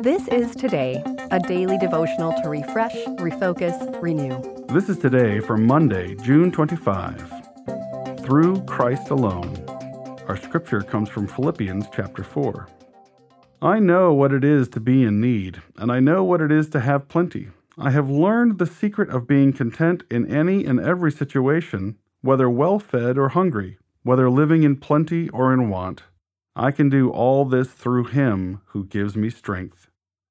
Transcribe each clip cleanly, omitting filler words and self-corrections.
This is Today, a daily devotional to refresh, refocus, renew. This is Today for Monday, June 25. Through Christ alone. Our scripture comes from Philippians chapter 4. I know what it is to be in need, and I know what it is to have plenty. I have learned the secret of being content in any and every situation, whether well-fed or hungry, whether living in plenty or in want. I can do all this through Him who gives me strength.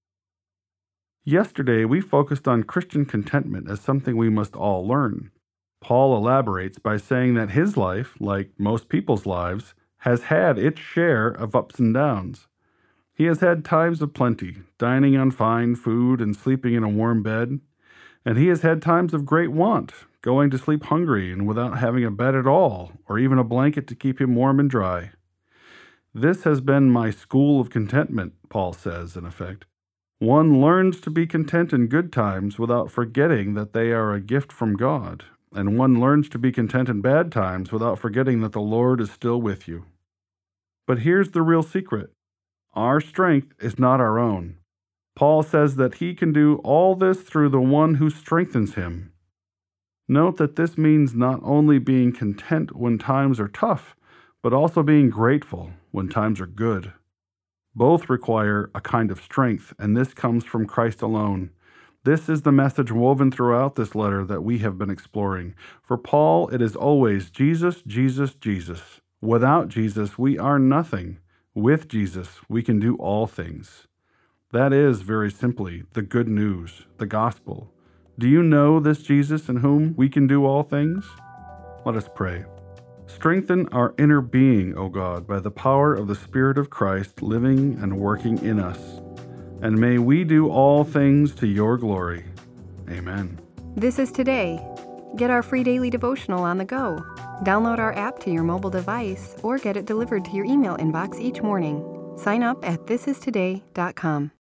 Yesterday, we focused on Christian contentment as something we must all learn. Paul elaborates by saying that his life, like most people's lives, has had its share of ups and downs. He has had times of plenty, dining on fine food and sleeping in a warm bed, and he has had times of great want, going to sleep hungry and without having a bed at all, or even a blanket to keep him warm and dry. This has been my school of contentment, Paul says, in effect. One learns to be content in good times without forgetting that they are a gift from God, and one learns to be content in bad times without forgetting that the Lord is still with you. But here's the real secret. Our strength is not our own. Paul says that he can do all this through the one who strengthens him. Note that this means not only being content when times are tough, but also being grateful when times are good. Both require a kind of strength, and this comes from Christ alone. This is the message woven throughout this letter that we have been exploring. For Paul, it is always Jesus, Jesus, Jesus. Without Jesus, we are nothing. With Jesus, we can do all things. That is, very simply, the good news, the gospel. Do you know this Jesus in whom we can do all things? Let us pray. Strengthen our inner being, O God, by the power of the Spirit of Christ living and working in us. And may we do all things to your glory. Amen. This is Today. Get our free daily devotional on the go. Download our app to your mobile device or get it delivered to your email inbox each morning. Sign up at thisistoday.com.